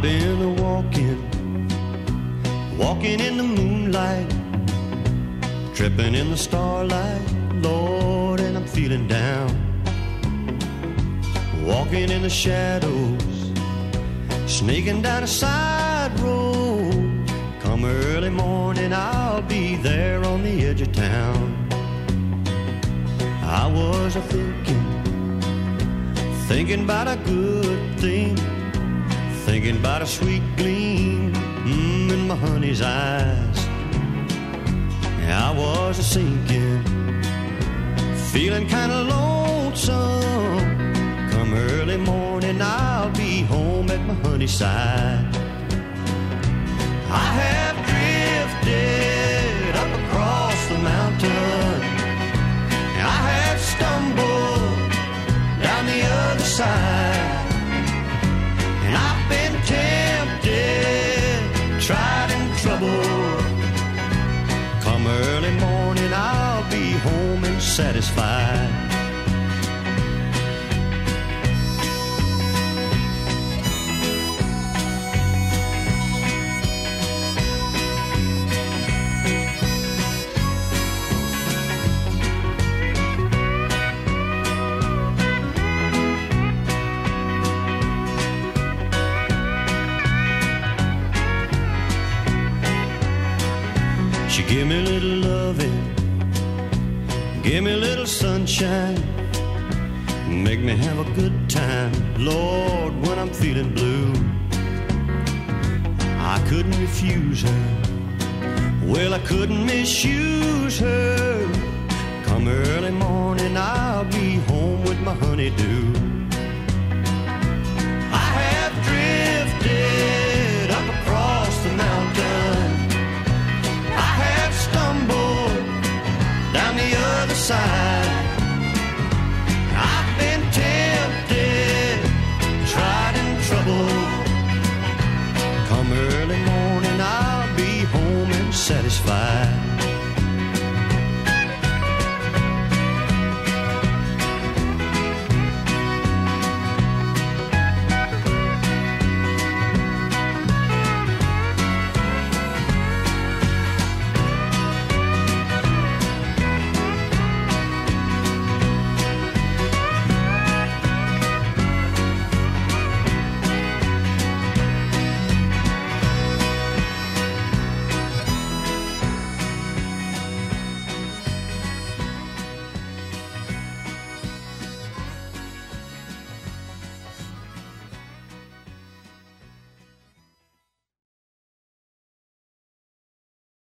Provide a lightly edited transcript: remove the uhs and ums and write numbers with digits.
been a walking in the moonlight, tripping in the starlight, Lord, and I'm feeling down. Walking in the shadows, sneaking down a side road. Come early morning, I'll be there on the edge of town. I was thinking about a good thing, thinking about a sweet gleam in my honey's eyes. I was a-sinking, feeling kind of lonesome. Come early morning, I'll be home at my honey's side. I have drifted up across the mountain, I have stumbled down the other side, and I've been tempted, tried and troubled. Come early morning, I'll be home and satisfied. She give me a little loving, give me a little sunshine, make me have a good time, Lord, when I'm feeling blue. I couldn't refuse her, well, I couldn't misuse her. Come early morning, I'll be home with my honeydew. I have drifted up across the mountain, I have stumbled down the other side. I've been tempted, tried and troubled. Come early morning, I'll be home and satisfied.